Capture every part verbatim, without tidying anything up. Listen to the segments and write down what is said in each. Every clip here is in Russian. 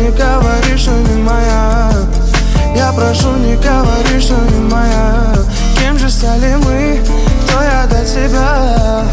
не говори, что не моя. Я прошу, не говори, что не моя. Кем же стали мы, кто я для тебя?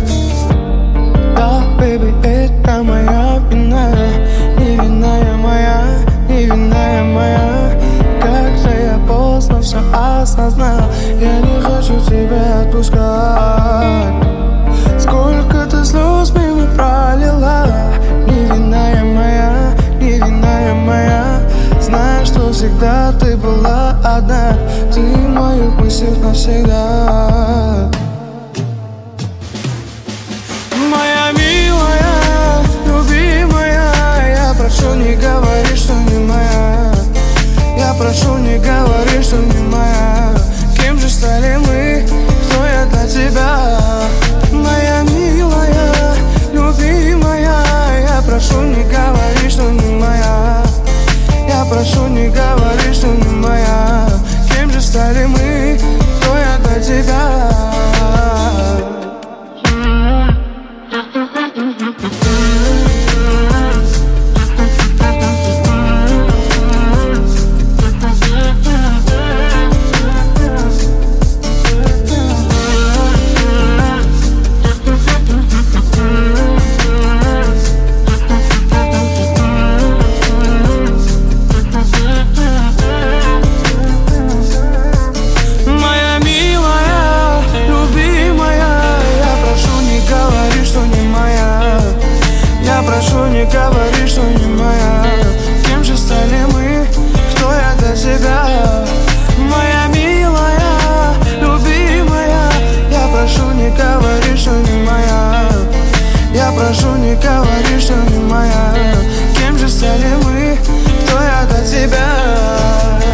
Да, бэйби, это моя вина. Невинная моя, невинная моя. Как же я поздно все осознал. Я не хочу тебя отпускать. Сколько ты слез мимо пролила. Невинная моя, невинная моя. Знаю, что всегда ты была одна. Ты в моих мыслях навсегда. Моя милая, любимая, я прошу, не говори, что не моя. Я прошу, не говори, что не моя. Кем же стали мы, кто я для тебя? Моя милая, любимая, я прошу, не говори, что не моя. Я прошу, не говори, что не моя. Кем же стали мы, кто я для тебя? Не говори, что не моя. Кем же стали мы, кто я для тебя? Моя милая, любимая, я прошу, не говори, что не моя. Я прошу, не говори, что не моя. Кем же стали мы, кто я для тебя?